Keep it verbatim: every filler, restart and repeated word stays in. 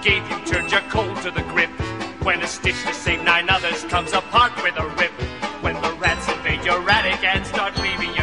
gave you turned your cold to the grip. When a stitch to save nine others comes apart with a rip. When the rats invade your attic and start leaving you